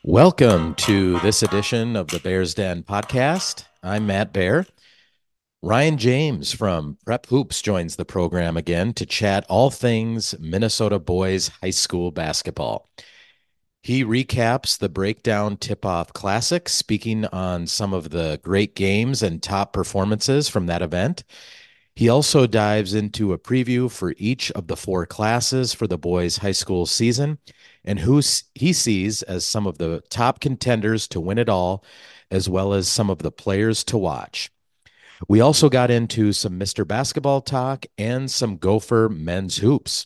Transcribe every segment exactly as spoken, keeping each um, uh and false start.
Welcome to this edition of the Bears Den podcast. I'm Matt Bear. Ryan James from Prep Hoops joins the program again to chat all things Minnesota boys high school basketball. He recaps the Breakdown Tip-Off Classic, speaking on some of the great games and top performances from that event. He also dives into a preview for each of the four classes for the boys' high school season and who he sees as some of the top contenders to win it all, as well as some of the players to watch. We also got into some Mister Basketball talk and some Gopher men's hoops.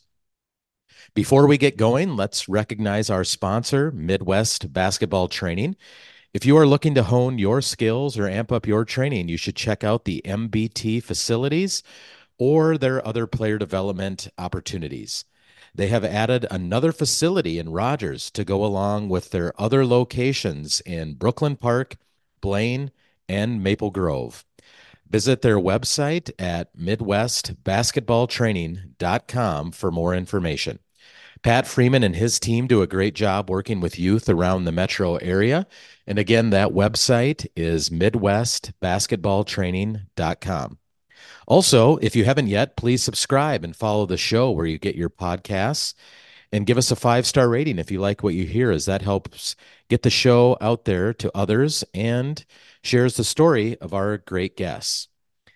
Before we get going, let's recognize our sponsor, Midwest Basketball Training. If you are looking to hone your skills or amp up your training, you should check out the M B T facilities or their other player development opportunities. They have added another facility in Rogers to go along with their other locations in Brooklyn Park, Blaine, and Maple Grove. Visit their website at midwest basketball training dot com for more information. Pat Freeman and his team do a great job working with youth around the metro area. And again, that website is midwest basketball training dot com. Also, if you haven't yet, please subscribe and follow the show where you get your podcasts and give us a five-star rating if you like what you hear, as that helps get the show out there to others and shares the story of our great guests.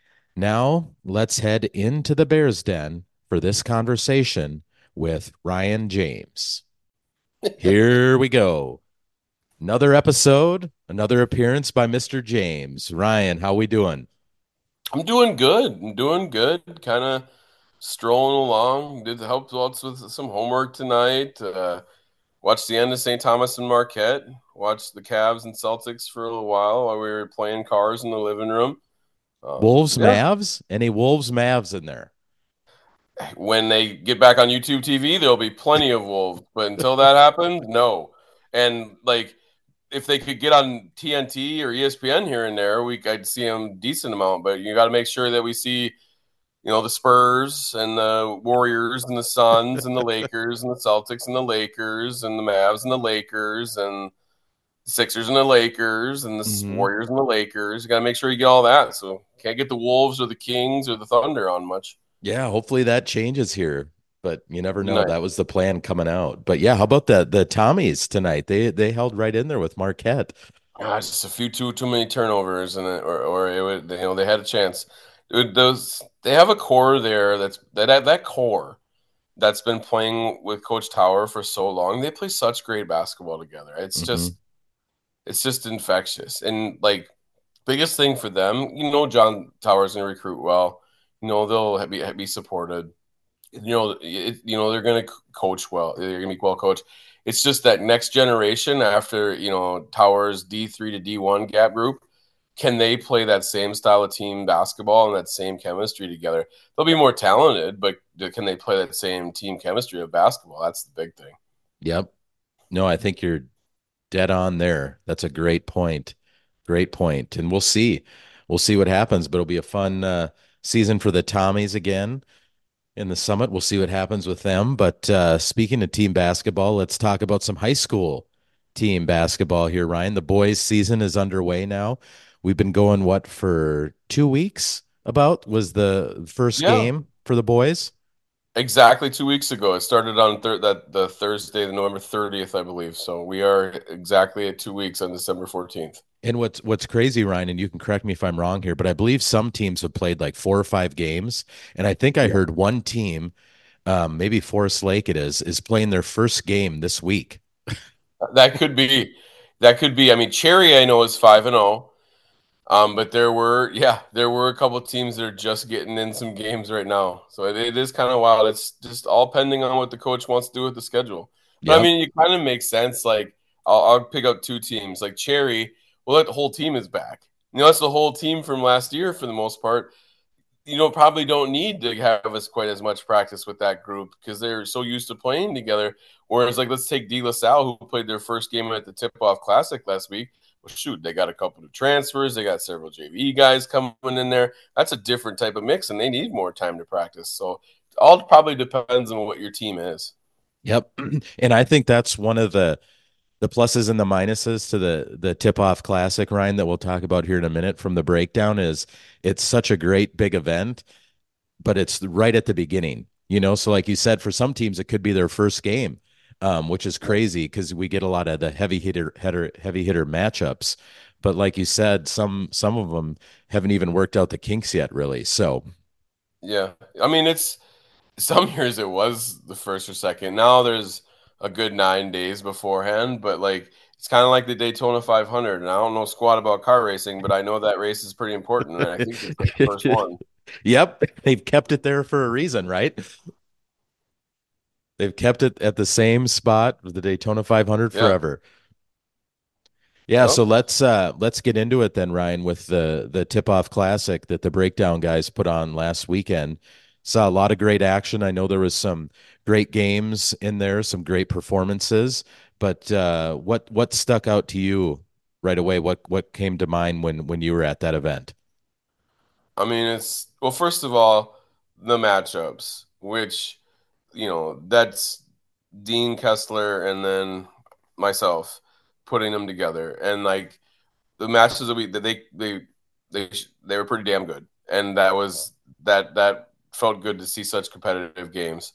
Now, let's head into the Bears Den for this conversation with Ryan James. Here we go. Another episode, another appearance by Mister James. Ryan, how we doing? I'm doing good. I'm doing good. Kind of strolling along. Did help out with some homework tonight. Uh, watched the end of Saint Thomas and Marquette. Watched the Cavs and Celtics for a little while while we were playing cars in the living room. Um, Wolves, yeah, Mavs? Any Wolves, Mavs in there? when they get back on YouTube T V, there'll be plenty of Wolves. But until that happens, no. And like, if they could get on T N T or E S P N here and there, we I'd see them decent amount. But you got to make sure that we see you know, the Spurs and the Warriors and the Suns and the Lakers and the Celtics and the Lakers and the Mavs and the Lakers and the Sixers and the Lakers and the Mm-hmm. Warriors and the Lakers. You got to make sure you get all that. So can't get the Wolves or the Kings or the Thunder on much. Yeah, hopefully that changes here, but you never know. Nice. That was the plan coming out. But yeah, how about the the Tommies tonight? They they held right in there with Marquette. Ah, just a few too too many turnovers and it, or or it would you know they had a chance. It, those they have a core there that's that that core that's been playing with Coach Tower for so long. They play such great basketball together. It's Mm-hmm. just it's just infectious. And like biggest thing for them, you know, John Towers gonna recruit well. You know, they'll be be supported. You know, it, you know they're gonna coach well. They're gonna be well coached. It's just that next generation after you know Towers D three to D one gap group. Can they play that same style of team basketball and that same chemistry together? They'll be more talented, but can they play that same team chemistry of basketball? That's the big thing. Yep. No, I think you're dead on there. That's a great point. Great point. And we'll see. We'll see what happens, but it'll be a fun uh, season for the Tommies again in the Summit. We'll see what happens with them. But uh, speaking of team basketball, let's talk about some high school team basketball here, Ryan. The boys' season is underway now. We've been going, what, for two weeks about was the first Yeah, game for the boys? exactly two weeks ago. It started on thir- that the Thursday, the November thirtieth, I believe. So we are exactly at two weeks on December fourteenth. And what's what's crazy, Ryan, and you can correct me if I'm wrong here, but I believe some teams have played like four or five games, and I think I Yeah. heard one team, um, maybe Forest Lake, it is, is playing their first game this week. That could be. That could be. I mean, Cherry, I know is five and zero. Um, but there were, yeah, there were a couple of teams that are just getting in some games right now. So it, it is kind of wild. It's just all pending on what the coach wants to do with the schedule. But I Yep. mean, it kind of makes sense. Like, I'll, I'll pick up two teams. Like Cherry, well, that whole team is back. You know, that's the whole team from last year for the most part. You know, probably don't need to have us quite as much practice with that group because they're so used to playing together. Whereas, like, let's take De La Salle, who played their first game at the Tip Off Classic last week. Well, shoot, they got a couple of transfers. They got several J V guys coming in there. That's a different type of mix, and they need more time to practice. So, it all probably depends on what your team is. Yep. And I think that's one of the The pluses and the minuses to the the tip off classic, Ryan, that we'll talk about here in a minute from the breakdown is it's such a great big event, but it's right at the beginning, you know. So, like you said, for some teams, it could be their first game, um, which is crazy because we get a lot of the heavy hitter, header, heavy hitter matchups. But like you said, some some of them haven't even worked out the kinks yet, really. So, Yeah, I mean, it's some years it was the first or second. Now there's a good nine days beforehand, but like it's kind of like the Daytona five hundred. And I don't know squat about car racing, but I know that race is pretty important, and I think it's like the first one. yep, they've kept it there for a reason, right? They've kept it at the same spot, the Daytona five hundred Yeah. forever. Yeah, so Yep. let's uh let's get into it then, Ryan, with the the tip-off classic that the breakdown guys put on last weekend. Saw a lot of great action. I know there was some great games in there, some great performances, but uh what what stuck out to you right away? What what came to mind when when you were at that event? I mean, it's well, first of all, the matchups, which, you know, that's Dean Kessler and then myself putting them together. And like the matches that we that they they they they were pretty damn good. And that was that that felt good to see such competitive games.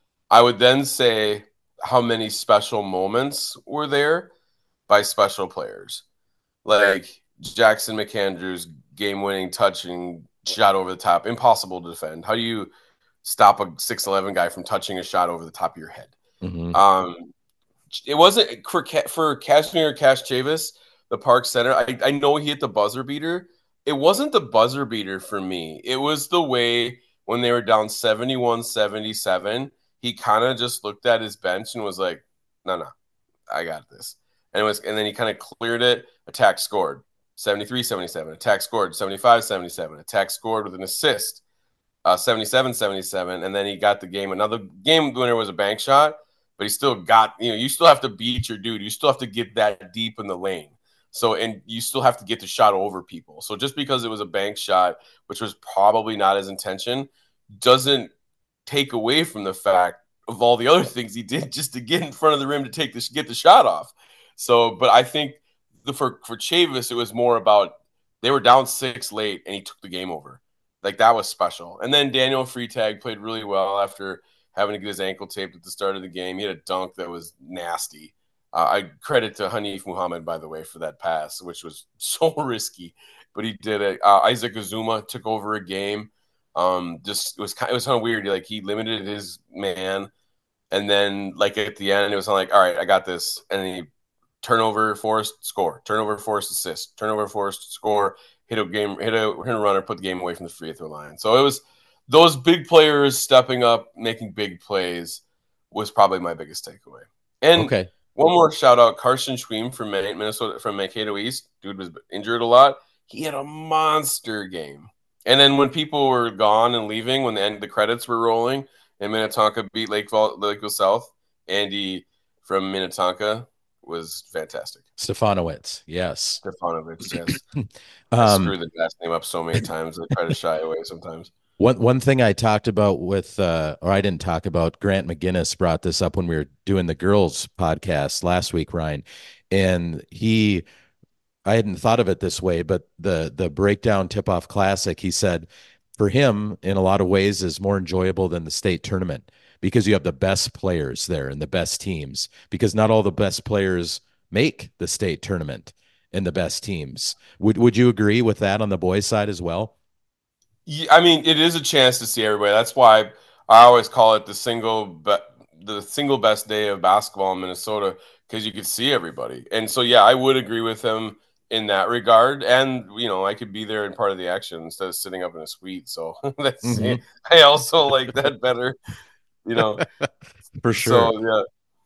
I would then say how many special moments were there by special players. Like Jackson McAndrews game winning touching shot over the top, impossible to defend. How do you stop a six eleven guy from touching a shot over the top of your head? Hmm. Um, it wasn't for for Kashmir Cash Chavis, the Park Center. I, I know he hit the buzzer beater. It wasn't the buzzer beater for me. It was the way when they were down seventy-one seventy-seven, he kind of just looked at his bench and was like, no, no, I got this. And it was, and then he kind of cleared it. Attack scored seventy-three seventy-seven. Attack scored seventy-five seventy-seven. Attack scored with an assist, uh, seventy-seven seventy-seven. And then he got the game. Another game winner was a bank shot, but he still got, you know, you still have to beat your dude. You still have to get that deep in the lane. So, and you still have to get the shot over people. So just because it was a bank shot, which was probably not his intention, doesn't take away from the fact of all the other things he did just to get in front of the rim to take this get the shot off. So, but I think the for for Chavis, it was more about they were down six late and he took the game over. Like that was special. And then Daniel Freitag played really well after having to get his ankle taped at the start of the game. He had a dunk that was nasty. Uh, I credit to Hanif Muhammad, by the way, for that pass, which was so risky, but he did it. Uh, Isaac Azuma took over a game. Um, just it was kind, it was kind of weird. Like he limited his man, and then like at the end, it was like, all right, I got this, and then he turnover forced score, turnover forced assist, turnover forced score, hit a game, hit a hit a runner, put the game away from the free throw line. So it was those big players stepping up, making big plays was probably my biggest takeaway. And Okay. one more shout out, Carson Schweem from Minnesota, from Mankato East. Dude was injured a lot. He had a monster game. And then when people were gone and leaving, when the end the credits were rolling, and Minnetonka beat Lakeville, Lakeville South, Andy from Minnetonka was fantastic. Stefanowitz, yes. Stefanovic, yes. I Um, screw the last name up so many times. I try to shy away sometimes. One one thing I talked about with, uh, or I didn't talk about, Grant McGinnis brought this up when we were doing the girls podcast last week, Ryan, and he, I hadn't thought of it this way, but the the breakdown tip off classic, he said, for him, in a lot of ways, is more enjoyable than the state tournament because you have the best players there and the best teams. Because not all the best players make the state tournament and the best teams. Would would you agree with that on the boys' side as well? Yeah, I mean, it is a chance to see everybody. That's why I always call it the single be- the single best day of basketball in Minnesota because you could see everybody. And so, yeah, I would agree with him in that regard. And you know, I could be there in part of the action instead of sitting up in a suite. So that's Hmm. I also like that better. You know, For sure. so yeah,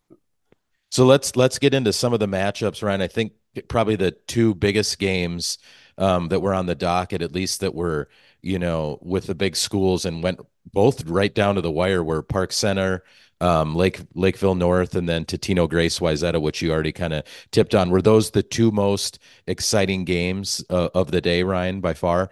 So let's let's get into some of the matchups, Ryan. I think probably the two biggest games um, that were on the docket, at least that were, you know, with the big schools and went both right down to the wire, were Park Center, um, Lake Lakeville North, and then Totino Grace Wayzata, which you already kind of tipped on. Were those the two most exciting games uh, of the day, Ryan, by far?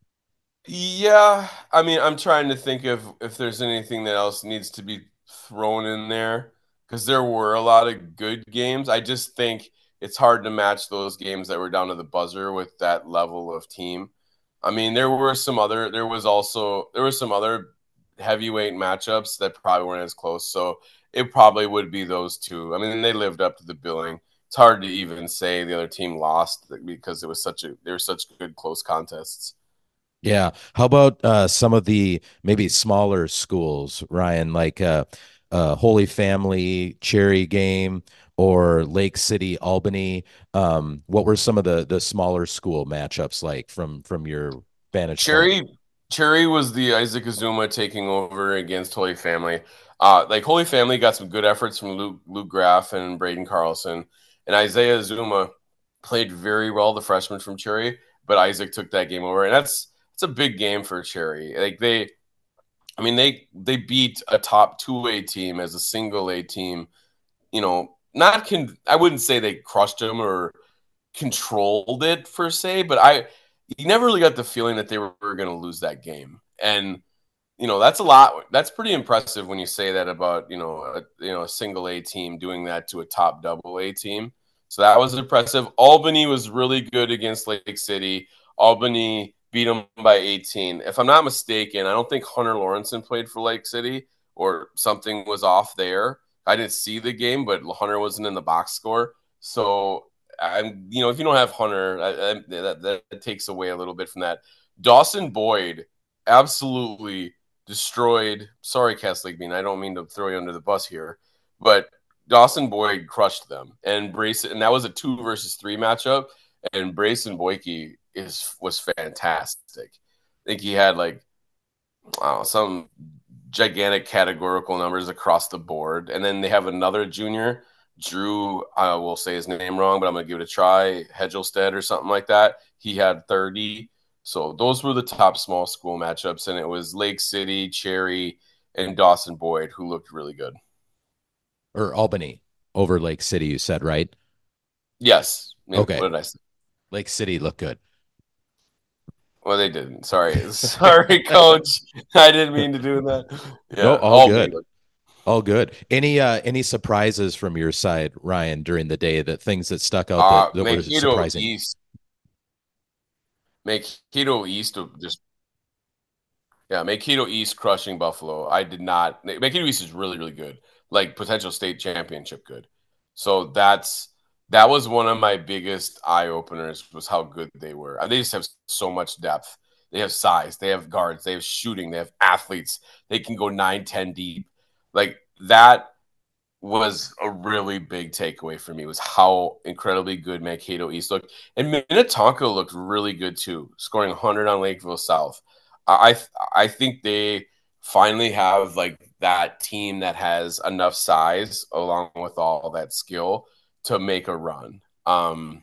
yeah. I mean, I'm trying to think of if there's anything that else needs to be thrown in there. because there were a lot of good games. I just think it's hard to match those games that were down to the buzzer with that level of team. I mean, there were some other, there was also, there were some other heavyweight matchups that probably weren't as close. So it probably would be those two. I mean, they lived up to the billing. It's hard to even say the other team lost because it was such a, they were such good close contests. Yeah. How about uh, some of the maybe smaller schools, Ryan, like uh, uh, Holy Family, Cherry Game, or Lake City, Albany? Um, what were some of the the smaller school matchups like from from your vantage point? Cherry Cherry was the Isaac Azuma taking over against Holy Family. Uh, like Holy Family got some good efforts from Luke Luke Graff and Braden Carlson, and Isaiah Azuma played very well, the freshman from Cherry. But Isaac took that game over, and that's it's a big game for Cherry. Like they, I mean they they beat a top two A team as a single A team. You know, not can I wouldn't say they crushed them or controlled it per se, but I you never really got the feeling that they were, were going to lose that game. And you know that's a lot. That's pretty impressive when you say that about you know a, you know a single A team doing that to a top double A team. So that was impressive. Albany was really good against Lake City. Albany beat them by eighteen. If I'm not mistaken, I don't think Hunter Lawrenson played for Lake City or something was off there. I didn't see the game, but Hunter wasn't in the box score. So I'm, you know, if you don't have Hunter, I, I, that, that takes away a little bit from that. Dawson Boyd absolutely destroyed. Sorry, Catholic Bean, I don't mean to throw you under the bus here, but Dawson Boyd crushed them, and Brace, and that was a two versus three matchup. And Brayson Boyke is was fantastic. I think he had like know, some gigantic categorical numbers across the board. And then they have another junior, Drew, I will say his name wrong, but I'm going to give it a try, Hedgelstead or something like that. He had thirty. So those were the top small school matchups. And it was Lake City, Cherry, and Dawson Boyd who looked really good. Or Albany over Lake City, you said, right? Yes. What Okay. did I say? Lake City looked good. Well, they didn't. Sorry. Sorry, coach. I didn't mean to do that. No, Yeah. all Albany good. looked. All good. Any uh any surprises from your side, Ryan, during the day, that things that stuck out Uh, that that were Mankato surprising? East. Mankato East just Yeah, Mankato East crushing Buffalo. I did not. Mankato East is really, really good, like potential state championship good. So that's that was one of my biggest eye openers was how good they were. They just have so much depth. They have size. They have guards. They have shooting. They have athletes. They can go nine, ten deep. Like that was a really big takeaway for me was how incredibly good Mankato East looked. And Minnetonka looked really good too, scoring one hundred on Lakeville South. I I think they finally have like that team that has enough size along with all that skill to make a run. Um,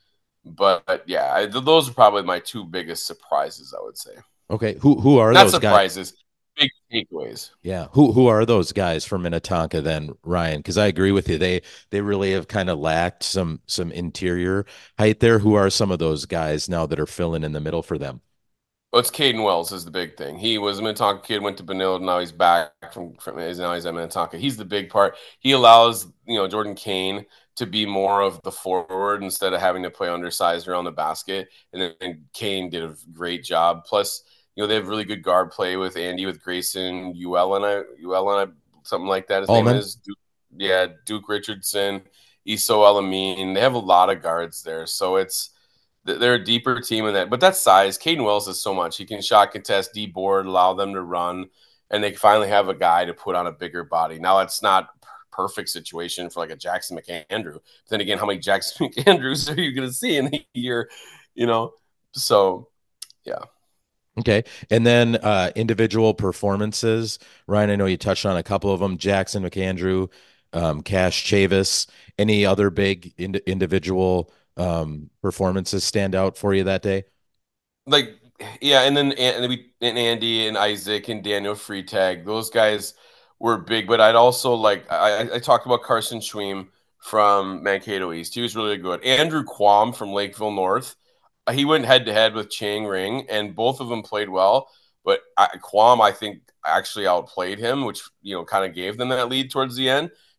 but yeah, I, those are probably my two biggest surprises, I would say. Okay. Who who are Not those guys? surprises, big takeaways. Yeah. Who who are those guys from Minnetonka then, Ryan? Because I agree with you. They they really have kind of lacked some some interior height there. Who are some of those guys now that are filling in the middle for them? Well, it's Caden Wells is the big thing. He was a Minnetonka kid, went to Benilde, now he's back from, from now he's at Minnetonka. He's the big part. He allows you know Jordan Kane to be more of the forward instead of having to play undersized around the basket. And then and Kane did a great job. Plus, you know they have really good guard play with Andy, with Grayson, Uellen, Uellen, something like that. His name Allman? is Duke, yeah, Duke Richardson, Iso Elamine. They have a lot of guards there, so it's they're a deeper team in that, but that size, Caden Wells is so much. He can shot contest, D board, allow them to run, and they finally have a guy to put on a bigger body. Now it's not perfect situation for like a Jackson McAndrew. But then again, how many Jackson McAndrews are you going to see in a year? You know, so yeah. Okay. And then uh individual performances. Ryan, I know you touched on a couple of them. Jackson McAndrew, um, Cash Chavis. Any other big ind individual um performances stand out for you that day? Like yeah, and then and we and Andy and Isaac and Daniel Freetag, those guys were big. But I'd also like I, I talked about Carson Schweem from Mankato East. He was really good. Andrew Quam from Lakeville North. uh, He went head to head with Chang Ring, and both of them played well. But I, Quam, I think, actually outplayed him, which you know kind of gave them that lead towards the end.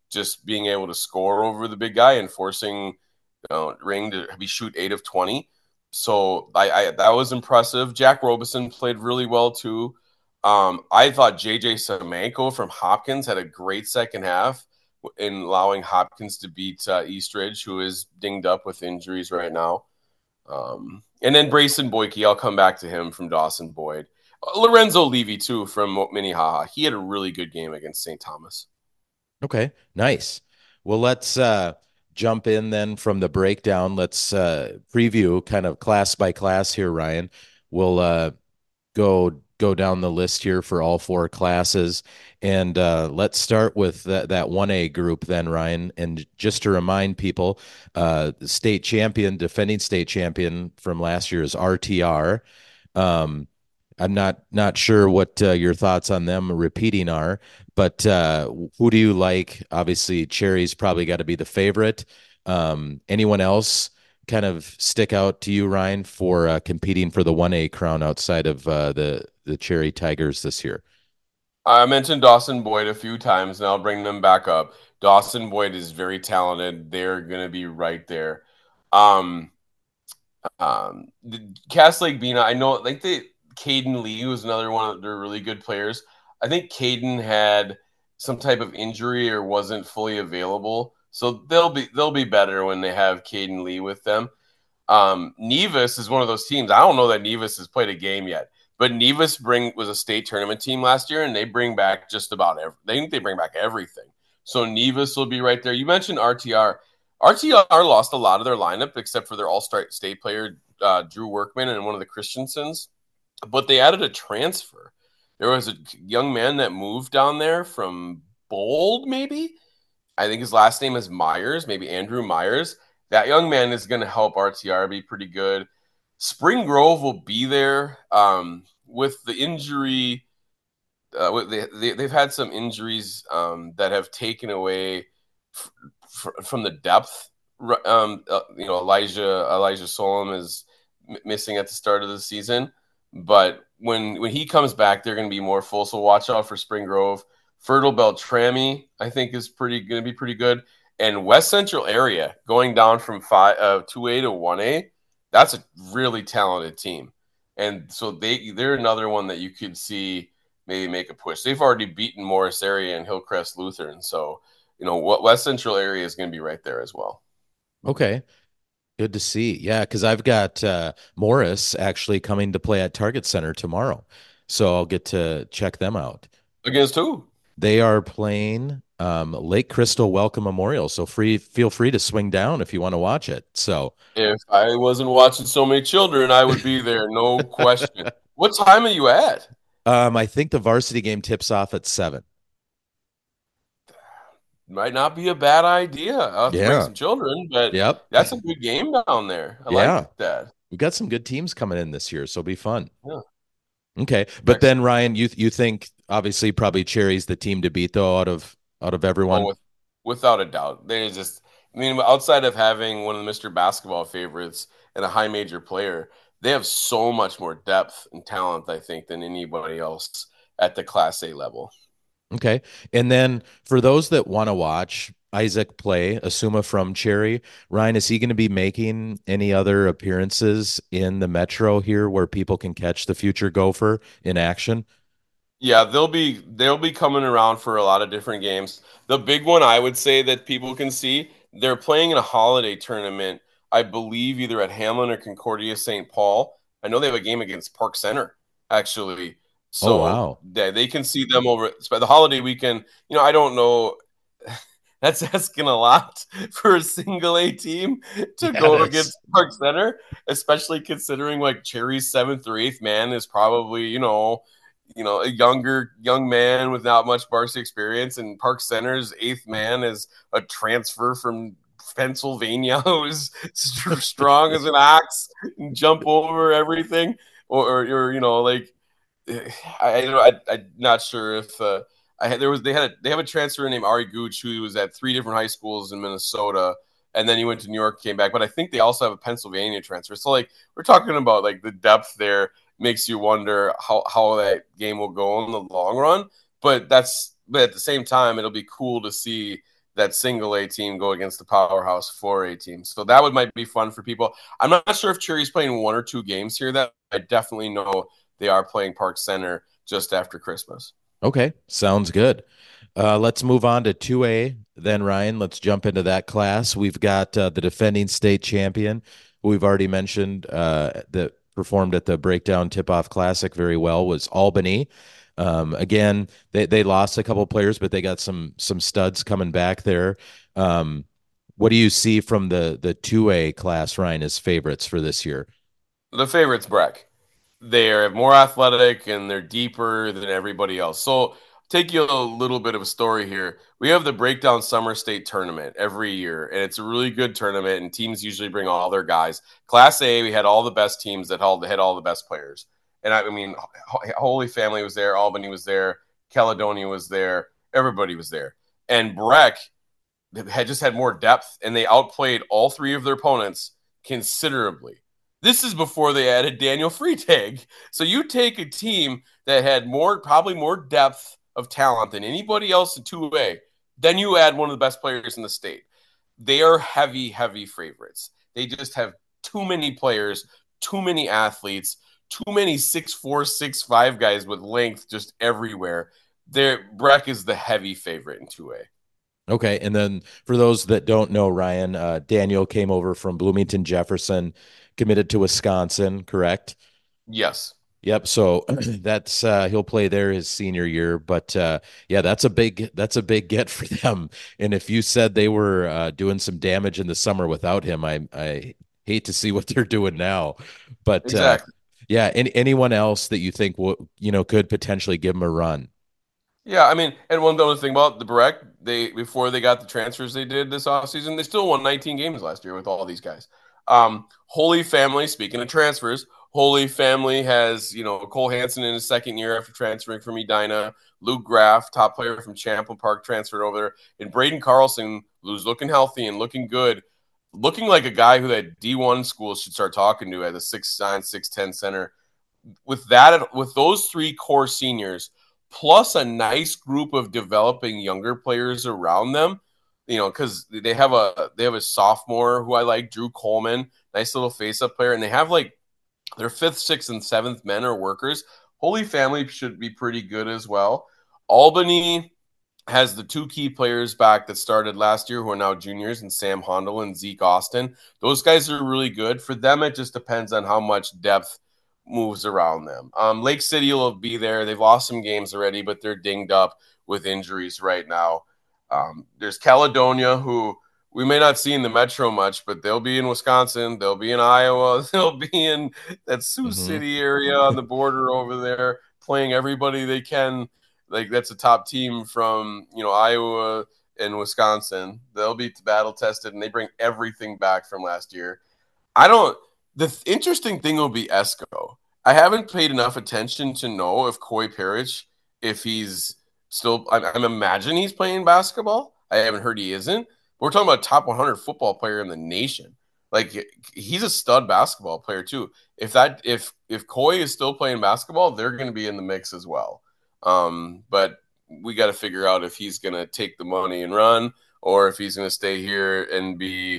just being able to score over the big guy and forcing uh, Ring to be shoot eight of twenty. So I, I that was impressive. Jack Robison played really well too. Um, I thought J J Semenko from Hopkins had a great second half in allowing Hopkins to beat uh, Eastridge, who is dinged up with injuries right now. Um, and then Brayson Boyke, I'll come back to him from Dawson Boyd. Uh, Lorenzo Levy, too, from Minnehaha. He had a really good game against Saint Thomas. Okay, nice. Well, let's uh, jump in then from the breakdown. Let's uh, preview kind of class by class here, Ryan. We'll uh, go go down the list here for all four classes, and uh, let's start with that that one A group then, Ryan. And just to remind people, uh, the state champion, defending state champion from last year is R T R. Um, I'm not not sure what uh, your thoughts on them repeating are, but uh, who do you like? Obviously, Cherry's probably got to be the favorite. Um, anyone else kind of stick out to you, Ryan, for uh, competing for the one A crown outside of uh, the the Cherry Tigers this year? I mentioned Dawson Boyd a few times, and I'll bring them back up. Dawson Boyd is very talented. They're going to be right there. Um, um, the Cass Lake Bina, I know, like the Caden Lee was another one of their really good players. I think Caden had some type of injury or wasn't fully available, so they'll be they'll be better when they have Caden Lee with them. Um, Nevis is one of those teams. I don't know that Nevis has played a game yet, but Nevis bring was a state tournament team last year, and they bring back just about every. They think they bring back everything. So Nevis will be right there. You mentioned R T R. R T R lost a lot of their lineup except for their all-star state player uh, Drew Workman and one of the Christensens, but they added a transfer. There was a young man that moved down there from Bold, maybe. I think his last name is Myers, maybe Andrew Myers. That young man is going to help R T R be pretty good. Spring Grove will be there um, with the injury. Uh, they, they, they've had some injuries um, that have taken away f- f- from the depth. Um, uh, you know, Elijah Elijah Solom is m- missing at the start of the season, but when when he comes back, they're going to be more full. So watch out for Spring Grove. Fertile Beltrami, I think, is pretty going to be pretty good. And West Central area going down from five uh, two A to one A, that's a really talented team, and so they they're another one that you could see maybe make a push. They've already beaten Morris area and Hillcrest Lutheran, so you know what West Central area is going to be right there as well. Okay, good to see. Yeah, because I've got uh, Morris actually coming to play at Target Center tomorrow, so I'll get to check them out. Against who? They are playing um, Lake Crystal Welcome Memorial, so free. Feel free to swing down if you want to watch it. So, If I wasn't watching so many children, I would be there, no question. What time are you at? um, I think the varsity game tips off at seven. Might not be a bad idea. I'll have to bring Yeah. some children, but Yep. that's a good game down there. I like Yeah. that. We got some good teams coming in this year, so it'll be fun. Yeah. Okay, but then Excellent. Ryan, you you think obviously probably Cherry's the team to beat though out of out of Oh, everyone. with, without a doubt. They just, I mean, outside of having one of the Mister Basketball favorites and a high major player, they have so much more depth and talent, I think, than anybody else at the Class A level. Okay, and then for those that want to watch Isaac play, Asuma from Cherry, Ryan, is he going to be making any other appearances in the Metro here where people can catch the future Gopher in action? Yeah, they'll be they'll be coming around for a lot of different games. The big one I would say that people can see, they're playing in a holiday tournament, I believe either at Hamlin or Concordia Saint Paul. I know they have a game against Park Center, actually. Oh So wow. they, they can see them over the holiday weekend. You know, I don't know. That's asking a lot for a single A team to Yeah, go that's against Park Center, especially considering like Cherry's seventh or eighth man is probably, you know, you know, a younger young man with not much varsity experience, and Park Center's eighth man is a transfer from Pennsylvania who's strong as an ox and jump over everything, or, or, or you know, like I, you know, I, I'm not sure if uh, I had there was they had a, they have a transfer named Ari Gooch who was at three different high schools in Minnesota, and then he went to New York, came back. But I think they also have a Pennsylvania transfer. So like we're talking about like the depth there makes you wonder how how that game will go in the long run. But that's but at the same time, it'll be cool to see that single A team go against the powerhouse four A team. So that would might be fun for people. I'm not sure if Cherry's playing one or two games here. That I definitely know they are playing Park Center just after Christmas. Okay, sounds good. Uh, let's move on to two A then, Ryan. Let's jump into that class. We've got uh, the defending state champion, who we've already mentioned, uh, that performed at the Breakdown Tip-Off Classic very well, was Albany. Um, again, they they lost a couple players, but they got some some studs coming back there. Um, what do you see from the the two A class, Ryan, as favorites for this year? The favorite's Breck. They're more athletic and they're deeper than everybody else. So, take you a little bit of a story here. We have the Breakdown Summer State Tournament every year, and it's a really good tournament, and teams usually bring all their guys. Class A, we had all the best teams that had all the best players. And I mean, Holy Family was there, Albany was there, Caledonia was there, everybody was there. And Breck had just had more depth, and they outplayed all three of their opponents considerably. This is before they added Daniel Freitag. So you take a team that had more, probably more depth of talent than anybody else in two A, then you add one of the best players in the state. They are heavy, heavy favorites. They just have too many players, too many athletes, too many six four, six five guys with length just everywhere. Their Breck is the heavy favorite in two A. Okay, and then for those that don't know, Ryan, uh, Daniel came over from Bloomington Jefferson, committed to Wisconsin, correct? Yes. Yep. So that's uh, he'll play there his senior year, but uh, yeah, that's a big that's a big get for them. And if you said they were uh, doing some damage in the summer without him, I I hate to see what they're doing now. But uh, Exactly. yeah, any, anyone else that you think will you know could potentially give him a run? Yeah, I mean, and one other thing about the Breck, they before they got the transfers they did this offseason, they still won nineteen games last year with all these guys. Um, Holy Family, speaking of transfers, Holy Family has, you know, Cole Hansen in his second year after transferring from Edina, Luke Graff, top player from Champlain Park, transferred over there, and Braden Carlson, who's looking healthy and looking good, looking like a guy who that D one schools should start talking to as a six nine, six ten center. With that, with those three core seniors, plus a nice group of developing younger players around them, you know, because they have a they have a sophomore who I like, Drew Coleman, nice little face-up player, and they have like their fifth, sixth, and seventh men are workers. Holy Family should be pretty good as well. Albany has the two key players back that started last year who are now juniors, and Sam Hondel and Zeke Austin. Those guys are really good. For them, it just depends on how much depth moves around them. Um, Lake City will be there. They've lost some games already, but they're dinged up with injuries right now. Um, there's Caledonia, who we may not see in the metro much, but they'll be in Wisconsin. They'll be in Iowa. They'll be in that Sioux Hmm. City area on the border over there, playing everybody they can. Like that's a top team from you know Iowa and Wisconsin. They'll be battle tested, and they bring everything back from last year. I don't. The th- interesting thing will be Esco. I haven't paid enough attention to know if Koi Parrish, if he's still. I'm, I'm imagining he's playing basketball. I haven't heard he isn't. But we're talking about a top one hundred football player in the nation. Like he's a stud basketball player too. If that if if Koi is still playing basketball, they're going to be in the mix as well. Um, but we got to figure out if he's going to take the money and run, or if he's going to stay here and be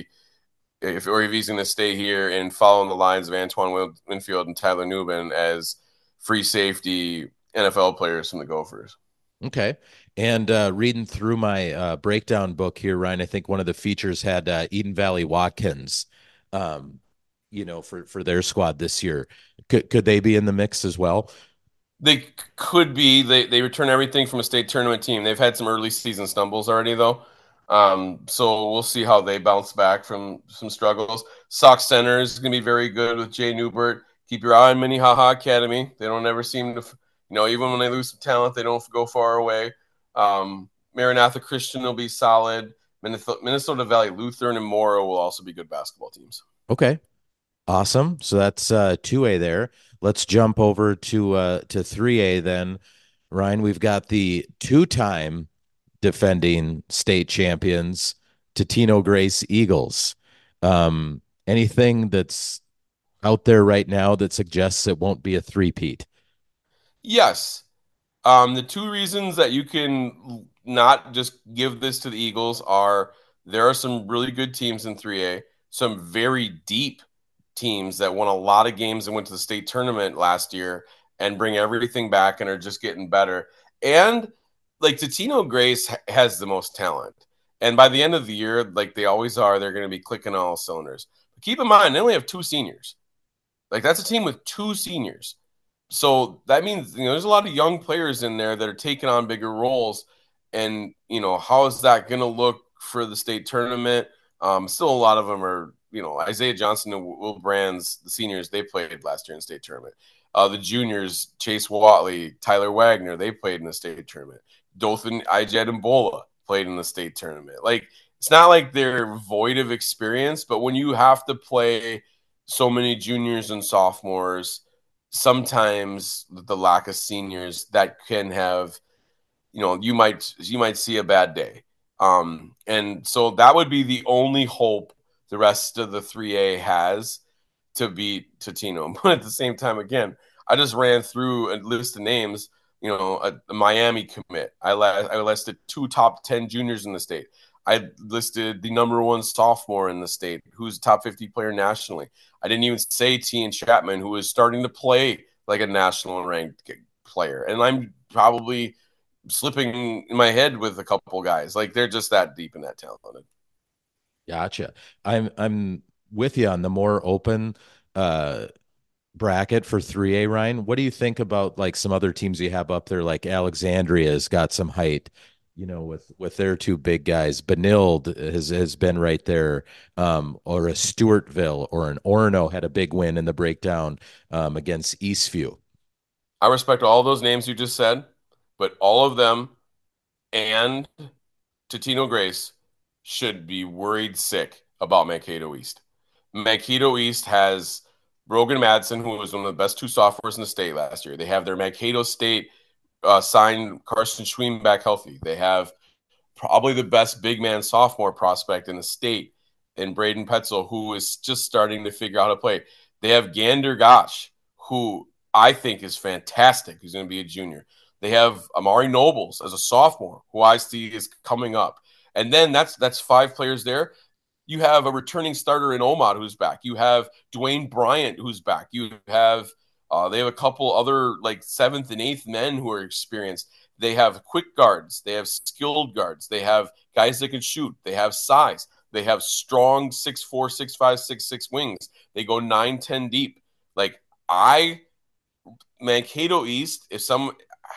if or if he's going to stay here and follow in the lines of Antoine Winfield and Tyler Newman as free safety N F L players from the Gophers. Okay. And uh, reading through my uh, breakdown book here, Ryan, I think one of the features had uh, Eden Valley Watkins, um, you know, for for their squad this year. Could could they be in the mix as well? They could be. They they return everything from a state tournament team. They've had some early season stumbles already, though. Um, so we'll see how they bounce back from some struggles. Sox Center is going to be very good with Jay Newbert. Keep your eye on Minnehaha Academy. They don't ever seem to, you know, even when they lose some talent, they don't go far away. Um, Maranatha Christian will be solid. Minnesota, Minnesota Valley Lutheran and Mora will also be good basketball teams. Okay. Awesome. So that's uh, two A there. Let's jump over to uh, to three A then. Ryan, we've got the two-time defending state champions, Totino Grace Eagles. Um, anything that's out there right now that suggests it won't be a three-peat? Yes. Um, the two reasons that you can not just give this to the Eagles are there are some really good teams in three A, some very deep teams that won a lot of games and went to the state tournament last year and bring everything back and are just getting better. And like Totino Grace has the most talent. And by the end of the year, like they always are, they're going to be clicking all cylinders. But keep in mind, they only have two seniors. Like that's a team with two seniors. So that means you know there's a lot of young players in there that are taking on bigger roles. And you know, how is that going to look for the state tournament? Um, still, a lot of them are, you know, Isaiah Johnson and Will Brands, the seniors, they played last year in state tournament. Uh, the juniors, Chase Watley, Tyler Wagner, they played in the state tournament. Dothan Ijed and Bola played in the state tournament. Like, it's not like they're void of experience, but when you have to play so many juniors and sophomores, sometimes the lack of seniors that can have, you know, you might you might see a bad day. Um, and so that would be the only hope the rest of the three A has to beat Totino. But at the same time, again, I just ran through a list of names. You know, a, a Miami commit. I, la- I listed two top ten juniors in the state. I listed the number one sophomore in the state, who's a top fifty player nationally. I didn't even say Tian Chapman, who is starting to play like a national ranked player. And I'm probably slipping in my head with a couple guys. Like they're just that deep and that talented. Gotcha. I'm I'm with you on the more open uh bracket for three A, Ryan. What do you think about like some other teams you have up there, like Alexandria's got some height, you know, with with their two big guys. Benilde has has been right there, um, or a Stewartville or an Orono had a big win in the breakdown um, against Eastview. I respect all those names you just said, but all of them and Totino Grace should be worried sick about Mankato East. Mankato East has Brogan Madsen, who was one of the best two sophomores in the state last year. They have their Mankato State uh, signed Carson Schween back healthy. They have probably the best big man sophomore prospect in the state in Braden Petzel, who is just starting to figure out how to play. They have Gander Gosh, who I think is fantastic. He's going to be a junior. They have Amari Nobles as a sophomore, who I see is coming up. And then that's that's five players there. You have a returning starter in Omad who's back. You have Dwayne Bryant who's back. You have uh, they have a couple other like seventh and eighth men who are experienced. They have quick guards. They have skilled guards. They have guys that can shoot. They have size. They have strong six four, six five, six six wings. They go nine ten deep. Like I Mankato East, if some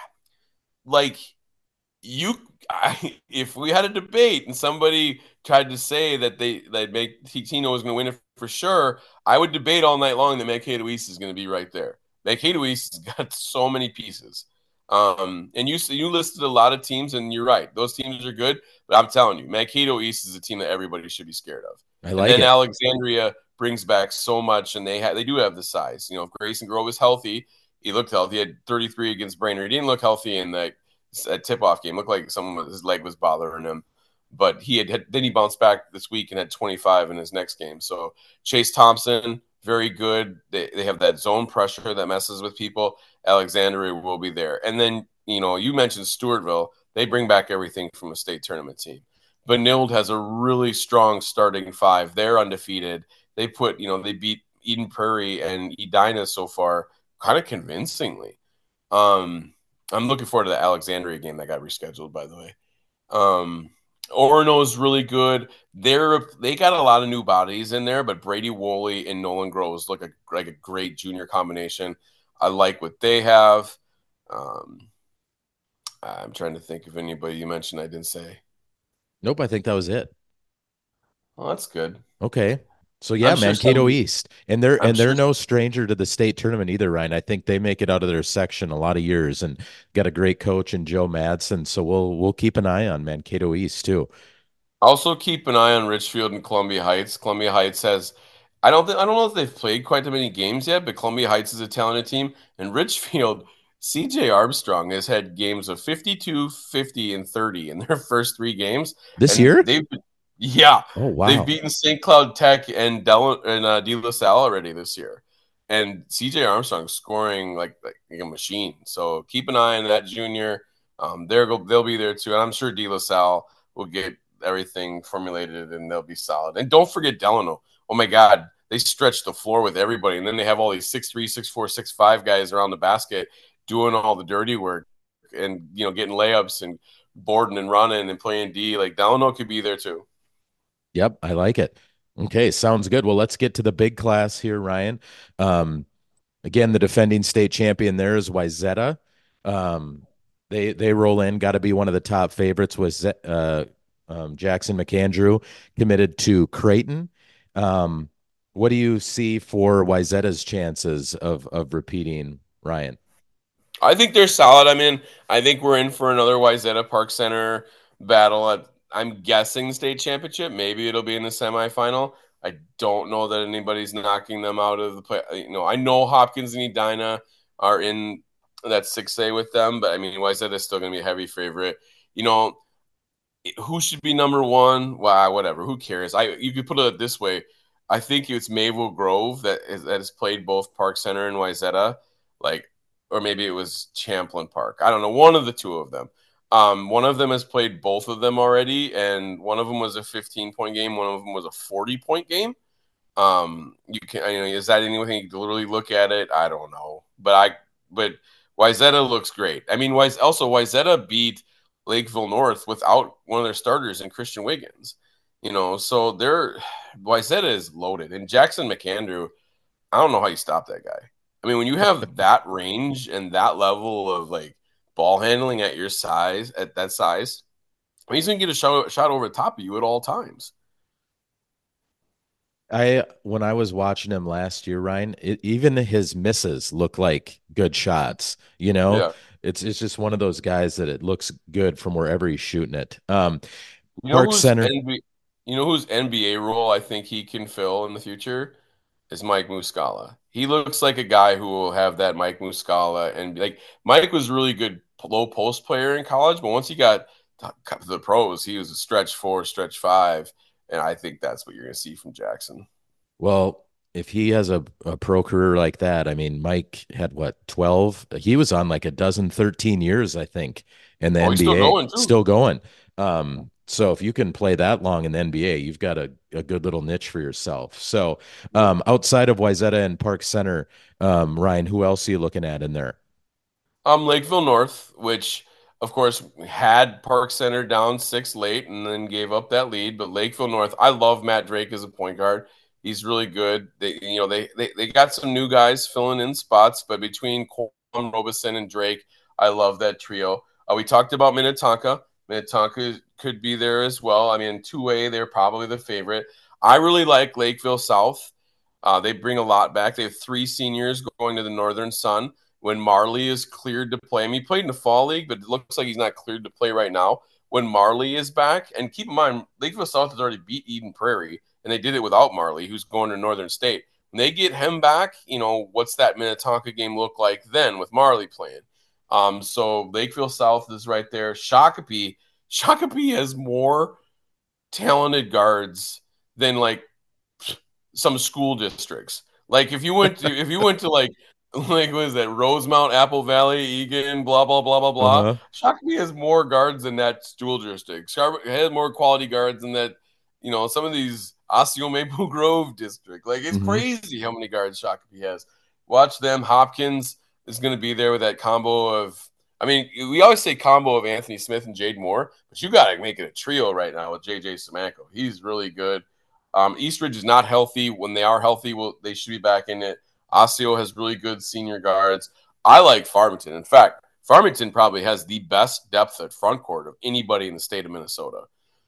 like you I, if we had a debate and somebody tried to say that they that make Tino was going to win it for sure, I would debate all night long that Mankato East is going to be right there. Mankato East has got so many pieces. Um, and you you listed a lot of teams, and you're right; those teams are good. But I'm telling you, Mankato East is a team that everybody should be scared of. I And like then it. Alexandria brings back so much, and they ha- they do have the size. You know, if Grayson Grove is healthy, he looked healthy. He had thirty-three against Brainerd. He didn't look healthy in the a tip-off game. Looked like someone his leg was bothering him. But he had, had then he bounced back this week and had twenty-five in his next game. So Chase Thompson, very good. They, they have that zone pressure that messes with people. Alexandria will be there. And then, you know, you mentioned Stewartville. They bring back everything from a state tournament team. Benilde has a really strong starting five. They're undefeated. They put, you know, they beat Eden Prairie and Edina so far kind of convincingly. Um, I'm looking forward to the Alexandria game that got rescheduled, by the way. Um, Orono is really good. They're they got a lot of new bodies in there, but Brady Woolley and Nolan Groves look like, like a great junior combination. I like what they have. Um, I'm trying to think of anybody you mentioned I didn't say. Nope, I think that was it. Oh, that's good. Okay. So yeah, I'm sure Mankato some. East. And they're I'm and they're sure. no stranger to the state tournament either, Ryan. I think they make it out of their section a lot of years and got a great coach in Joe Madsen. So we'll we'll keep an eye on Mankato East too. Also keep an eye on Richfield and Columbia Heights. Columbia Heights has. I don't think I don't know if they've played quite that many games yet, but Columbia Heights is a talented team. And Richfield, C J Armstrong has had games of fifty-two, fifty, and thirty in their first three games. This And year? they've yeah, Oh they've wow. beaten Saint Cloud Tech and Del and uh, De La Salle already this year. And C J Armstrong scoring like, like a machine. So keep an eye on that junior. Um, they're they'll be there too, and I'm sure De La Salle will get everything formulated and they'll be solid. And don't forget Delano. Oh my God, they stretch the floor with everybody, and then they have all these six three, six four, six five guys around the basket doing all the dirty work and you know getting layups and boarding and running and playing D. Like Delano could be there too. Yep, I like it. Okay, sounds good. Well, let's get to the big class here, Ryan. Um, again, the defending state champion there is Wayzata. Um, they they roll in, got to be one of the top favorites. Was uh, um, Jackson McAndrew committed to Creighton? Um, what do you see for Wayzata's chances of of repeating, Ryan? I think they're solid. I mean, I think we're in for another Wayzata Park Center battle at, I'm guessing, the state championship. Maybe it'll be in the semifinal. I don't know that anybody's knocking them out of the play. You know, I know Hopkins and Edina are in that six A with them, but I mean, Wayzata is still going to be a heavy favorite. You know, who should be number one? Well, whatever. Who cares? I you could put it this way. I think it's Mayville Grove that is, that has played both Park Center and Wayzata. Like, or maybe it was Champlin Park. I don't know. One of the two of them. Um, one of them has played both of them already, and one of them was a fifteen point game. One of them was a forty point game. Um, you can, you know, is that anything you can literally look at it? I don't know, but I, but Wayzata looks great. I mean, Wise also Wayzata beat Lakeville North without one of their starters and Christian Wiggins. You know, so they're Wayzata is loaded, and Jackson McAndrew. I don't know how you stop that guy. I mean, when you have that range and that level of like ball handling at your size, at that size, he's gonna get a shot shot over the top of you at all times. I when I was watching him last year, Ryan, it, even his misses look like good shots. You know, Yeah. it's it's just one of those guys that it looks good from wherever he's shooting it. Um, You know Park who's Center. N B A, you know whose N B A role I think he can fill in the future is Mike Muscala. He looks like a guy who will have that Mike Muscala and like Mike was a really good low post player in college, but once he got to the pros, he was a stretch four, stretch five, and I think that's what you're going to see from Jackson. Well, if he has a, a pro career like that, I mean, Mike had what, twelve? He was on like a dozen, thirteen years, I think, in the Oh, he's still N B A, going too. still going. Um, so if you can play that long in the N B A, you've got a, a good little niche for yourself. So um, outside of Wayzata and Park Center, um, Ryan, who else are you looking at in there? Um, Lakeville North, which of course had Park Center down six late and then gave up that lead. But Lakeville North, I love Matt Drake as a point guard. He's really good. They, you know, they they, they got some new guys filling in spots, but between Colin Robeson and Drake, I love that trio. Uh, we talked about Minnetonka. Minnetonka could be there as well. I mean, two A, they're probably the favorite. I really like Lakeville South. Uh, they bring a lot back. They have three seniors going to the Northern Sun when Marley is cleared to play. I mean, he played in the fall league, but it looks like he's not cleared to play right now. When Marley is back, and keep in mind, Lakeville South has already beat Eden Prairie, and they did it without Marley, who's going to Northern State. When they get him back, you know, what's that Minnetonka game look like then with Marley playing? Um, so Lakeville South is right there. Shakopee, Shakopee has more talented guards than like some school districts. Like if you went to if you went to like like what is that Rosemount, Apple Valley, Egan, blah blah blah blah blah. Uh-huh. Shakopee has more guards than that school district. Shakopee has more quality guards than that. You know some of these Osseo Maple Grove district. Like it's Hmm. crazy how many guards Shakopee has. Watch them. Hopkins is going to be there with that combo of. I mean, we always say combo of Anthony Smith and Jade Moore, but you got to make it a trio right now with J J Samako. He's really good. Um, Eastridge is not healthy. When they are healthy, well, they should be back in it. Osseo has really good senior guards. I like Farmington. In fact, Farmington probably has the best depth at front court of anybody in the state of Minnesota.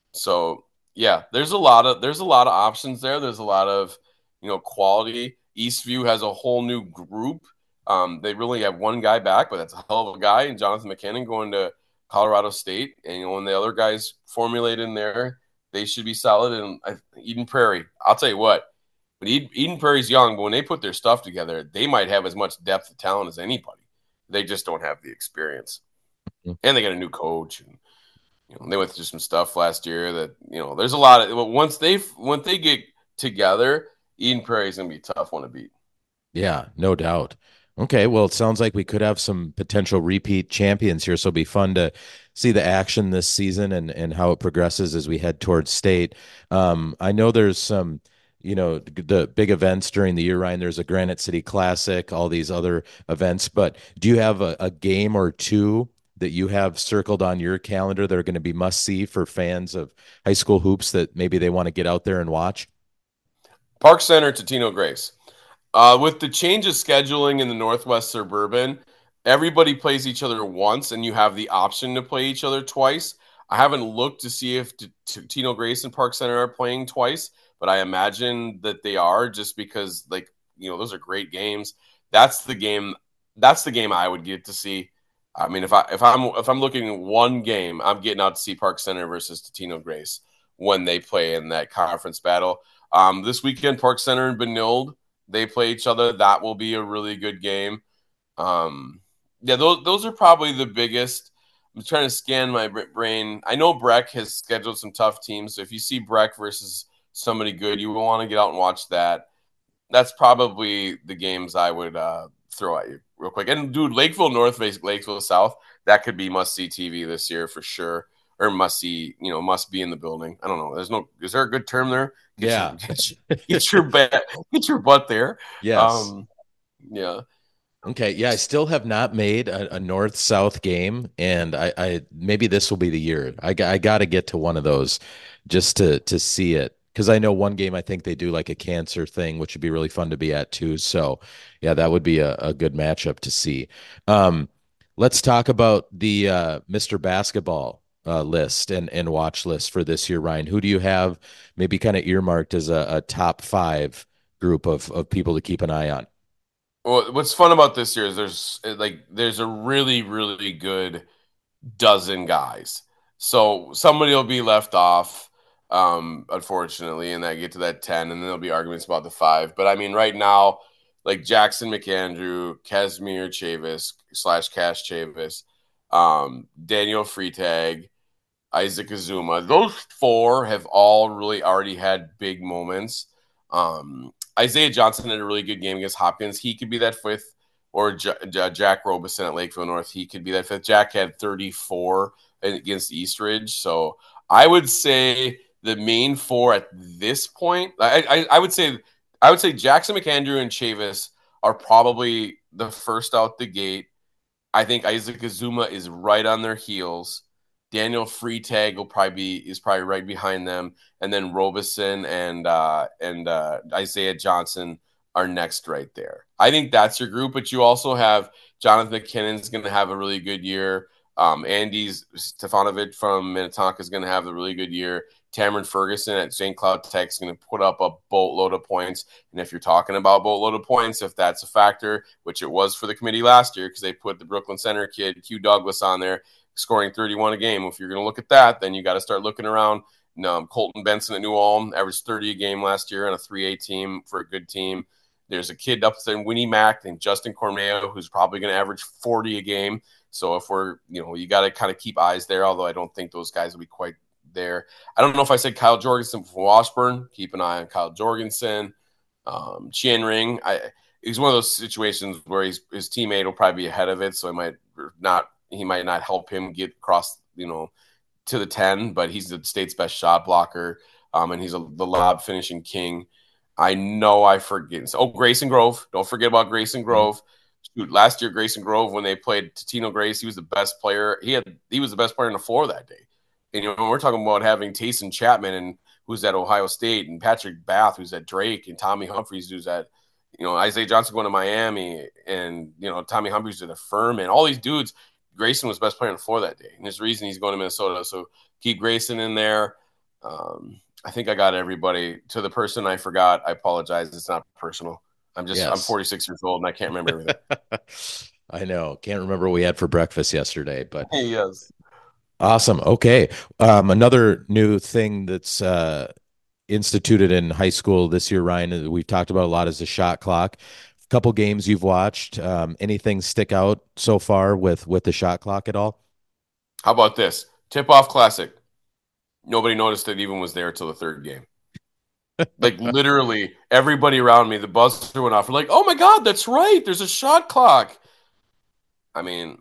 So yeah, there's a lot of there's a lot of options there. There's a lot of you know quality. Eastview has a whole new group. Um, they really have one guy back, but that's a hell of a guy. And Jonathan McKinnon going to Colorado State, and you know when the other guys formulate in there, they should be solid. And uh, Eden Prairie, I'll tell you what, but Eden Prairie's young, but when they put their stuff together, they might have as much depth of talent as anybody. They just don't have the experience, and they got a new coach. And you know, they went through some stuff last year that you know. There's a lot of once they once they get together, Eden Prairie's gonna be a tough one to beat. Yeah, no doubt. Okay, well, it sounds like we could have some potential repeat champions here, so it'll be fun to see the action this season and and how it progresses as we head towards state. Um, I know there's some, you know, the big events during the year, Ryan. There's a Granite City Classic, all these other events, but do you have a, a game or two that you have circled on your calendar that are going to be must see for fans of high school hoops that maybe they want to get out there and watch? Park Center to Tino Grace. Uh, with the change of scheduling in the Northwest Suburban, everybody plays each other once, and you have the option to play each other twice. I haven't looked to see if T- T- Tino Grace and Park Center are playing twice, but I imagine that they are, just because, like, you know, those are great games. That's the game. That's the game I would get to see. I mean, if I if I'm if I'm looking at one game, I'm getting out to see Park Center versus Tino Grace when they play in that conference battle. Um, this weekend, Park Center and Benilde, they play each other. That will be a really good game. Um, yeah, those those are probably the biggest. I'm trying to scan my brain. I know Breck has scheduled some tough teams. So if you see Breck versus somebody good, you will want to get out and watch that. That's probably the games I would uh, throw at you real quick. And dude, Lakeville North versus Lakeville South, that could be must see T V this year for sure, or must see, you know, must be in the building. I don't know. There's no, is there a good term there? Get your Yeah. get your get your, butt, get your butt there. Yes. Um, yeah. Okay, yeah, I still have not made a, a north-south game, and I, I maybe this will be the year. I, got- I got to get to one of those just to to see it because I know one game I think they do like a cancer thing, which would be really fun to be at too. So, yeah, that would be a, a good matchup to see. Um, let's talk about the uh, mister Basketball uh, list and and watch list for this year, Ryan. Who do you have maybe kind of earmarked as a, a top five group of of people to keep an eye on? Well, what's fun about this year is there's like there's a really really good dozen guys. So somebody will be left off, um, unfortunately, and I get to that ten, and then there'll be arguments about the five. But I mean, right now, like Jackson McAndrew, Casimir Chavis slash Cash Chavis, um, Daniel Freitag, Isaac Azuma. Those four have all really already had big moments. Um, Isaiah Johnson had a really good game against Hopkins. He could be that fifth, or J- J- Jack Robeson at Lakeville North. He could be that fifth. Jack had thirty-four against Eastridge. So I would say the main four at this point, I, I, I would say, I would say Jackson McAndrew and Chavis are probably the first out the gate. I think Isaac Azuma is right on their heels. Daniel Freitag will probably be is probably right behind them, and then Robeson and uh, and uh, Isaiah Johnson are next right there. I think that's your group, but you also have Jonathan McKinnon's going to have a really good year. Um, Andy's Stefanovic from Minnetonka is going to have a really good year. Cameron Ferguson at Saint Cloud Tech is going to put up a boatload of points. And if you're talking about boatload of points, if that's a factor, which it was for the committee last year because they put the Brooklyn Center kid, Q Douglas, on there scoring thirty-one a game. If you're going to look at that, then you got to start looking around. Um, Colton Benson at New Ulm averaged thirty a game last year on a three A team for a good team. There's a kid up there in Winnie Mac named Justin Corneo who's probably going to average forty a game. So if we're, you know, you got to kind of keep eyes there, although I don't think those guys will be quite there. I don't know if I said Kyle Jorgensen from Washburn. Keep an eye on Kyle Jorgensen. Um, Chien Ring, I, he's one of those situations where he's, his teammate will probably be ahead of it, so he might not he might not help him get across, you know, to the ten, but he's the state's best shot blocker, um, and he's a, the lob finishing king. I know I forget. Oh, Grayson Grove. Don't forget about Grayson Mhm. Grove. Dude, last year, Grayson Grove, when they played Tino Grace, he was the best player. He had he was the best player on the floor that day. And you know, we're talking about having Tayson Chapman and who's at Ohio State, and Patrick Bath, who's at Drake, and Tommy Humphreys, who's at, you know, Isaiah Johnson going to Miami, and you know, Tommy Humphreys at a Furman. All these dudes, Grayson was best player on the floor that day, and there's a reason he's going to Minnesota. So keep Grayson in there. Um, I think I got everybody. To the person I forgot, I apologize. It's not personal. I'm just I'm Yes. forty-six years old and I can't remember everything. I know. Can't remember what we had for breakfast yesterday, but Yes. awesome. Okay. Um, another new thing that's uh, instituted in high school this year, Ryan, that we've talked about a lot is the shot clock. A couple games you've watched. Um, anything stick out so far with with the shot clock at all? How about this? Tip off classic. Nobody noticed it even was there until the third game. Like literally everybody around me, the buzzer went off. We're like, oh my God, that's right. There's a shot clock. I mean,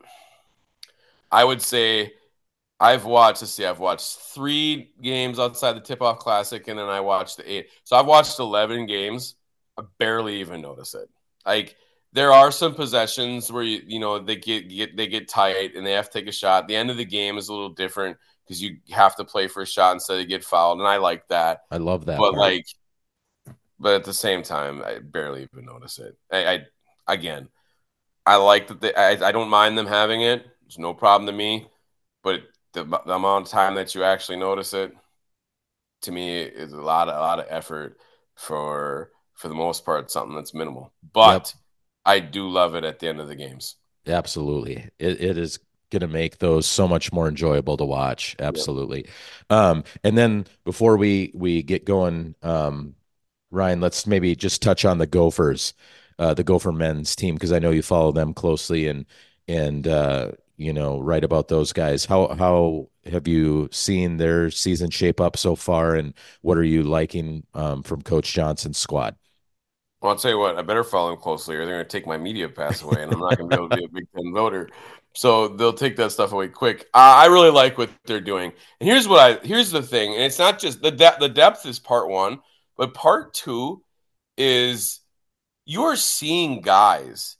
I would say I've watched, let's see, I've watched three games outside the Tip Off Classic, and then I watched the eight. So I've watched eleven games. I barely even notice it. Like, there are some possessions where you you know they get, get they get tight and they have to take a shot. The end of the game is a little different because you have to play for a shot instead of get fouled, and I like that. I love that But part. like, but at the same time, I barely even notice it. I, I again, I like that they, I I don't mind them having it. It's no problem to me. But the, the amount of time that you actually notice it, to me, is a lot of a lot of effort for for the most part something that's minimal. Yep. But I do love it at the end of the games. Absolutely. It it is going to make those so much more enjoyable to watch. Yep. Absolutely. Um, and then before we we get going, um, Ryan, let's maybe just touch on the Gophers, uh, the Gopher men's team, because I know you follow them closely and and uh, you know, write about those guys. How how have you seen their season shape up so far, and what are you liking um, from Coach Johnson's squad? Well, I'll tell you what, I better follow them closely or they're going to take my media pass away and I'm not going to be able to be a Big Ten voter. So they'll take that stuff away quick. Uh, I really like what they're doing. And here's what I here's the thing, and it's not just the de- the depth is part one, but part two is you're seeing guys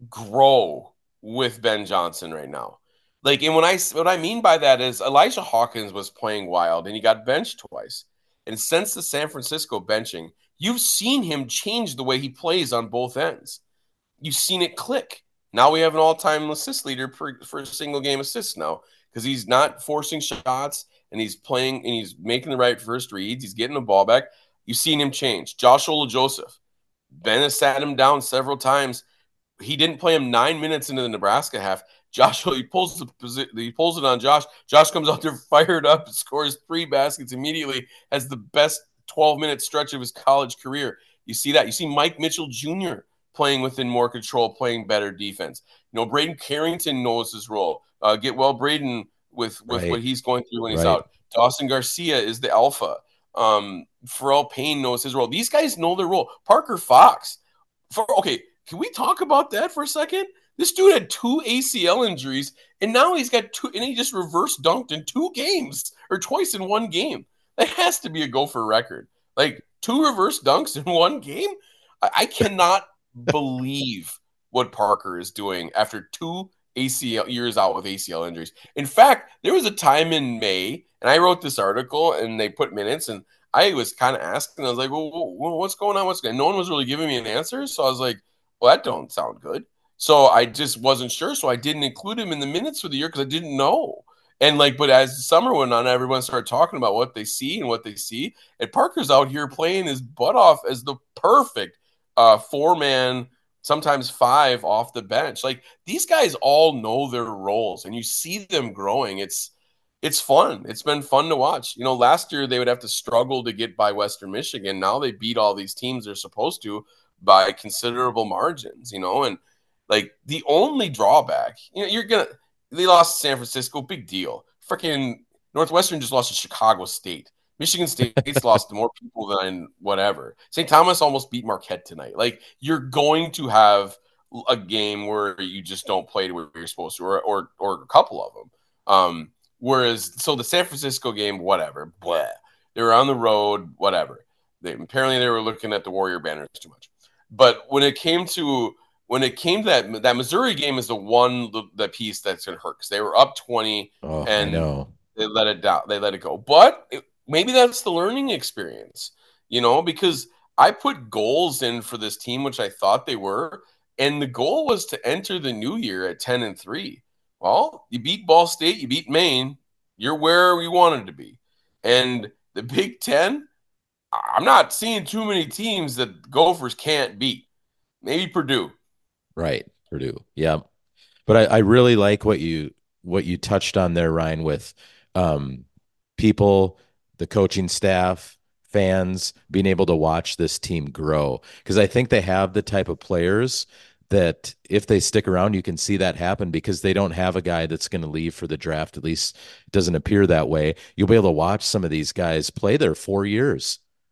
grow with Ben Johnson right now. Like, and when I what I mean by that is Elijah Hawkins was playing wild and he got benched twice. And since the San Francisco benching, you've seen him change the way he plays on both ends. You've seen it click. Now we have an all-time assist leader for, for a single game assist now because he's not forcing shots and he's playing and he's making the right first reads. He's getting the ball back. You've seen him change. Josh Joseph. Ben has sat him down several times. He didn't play him nine minutes into the Nebraska half. Josh, he pulls the he pulls it on Josh. Josh comes out there fired up, scores three baskets immediately, has the best twelve minute stretch of his college career. You see that? You see Mike Mitchell Junior playing within more control, playing better defense. You know, Braden Carrington knows his role. Uh, get well, Braden, with with what Right, he's going through when he's right. out. Dawson Garcia is the alpha. Um, Pharrell Payne knows his role. These guys know their role. Parker Fox. For okay, can we talk about that for a second? This dude had two A C L injuries, and now he's got two, and he just reverse dunked in two games or twice in one game. That has to be a Gopher record. Like two reverse dunks in one game. I, I cannot believe what Parker is doing after two A C L years out with A C L injuries. In fact, there was a time in May, and I wrote this article, and they put minutes, and I was kind of asking. I was like, well, what's going on? What's going on? No one was really giving me an answer. So I was like, well, that don't sound good. So I just wasn't sure. So I didn't include him in the minutes for the year because I didn't know. And like, but as the summer went on, everyone started talking about what they see and what they see. And Parker's out here playing his butt off as the perfect uh, four man, sometimes five off the bench. Like these guys all know their roles, and you see them growing. It's it's fun. It's been fun to watch. You know, last year they would have to struggle to get by Western Michigan. Now they beat all these teams they're supposed to by considerable margins, you know, and like the only drawback, you know, you're gonna they lost to San Francisco, big deal. Freaking Northwestern just lost to Chicago State. Michigan State's lost to more people than whatever. Saint Thomas almost beat Marquette tonight. Like you're going to have a game where you just don't play to where you're supposed to, or or, or a couple of them. Um, Whereas, so the San Francisco game, whatever, blah. They were on the road, whatever. They, apparently, they were looking at the Warrior banners too much. But when it came to when it came to that that Missouri game is the one the, the piece that's going to hurt because they were up twenty Oh, I and know. they let it down. They let it go. But it, maybe that's the learning experience, you know, because I put goals in for this team, which I thought they were, and the goal was to enter the new year at ten and three. Well, you beat Ball State, you beat Maine, you're where you wanted to be. And the Big Ten, I'm not seeing too many teams that Gophers can't beat. Maybe Purdue. Right, Purdue. Yeah. But I, I really like what you what you touched on there, Ryan, with um, people, the coaching staff, fans being able to watch this team grow. Because I think they have the type of players that if they stick around, you can see that happen because they don't have a guy that's going to leave for the draft. At least it doesn't appear that way. You'll be able to watch some of these guys play there four years.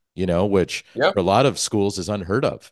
you know, which Yeah. for a lot of schools is unheard of.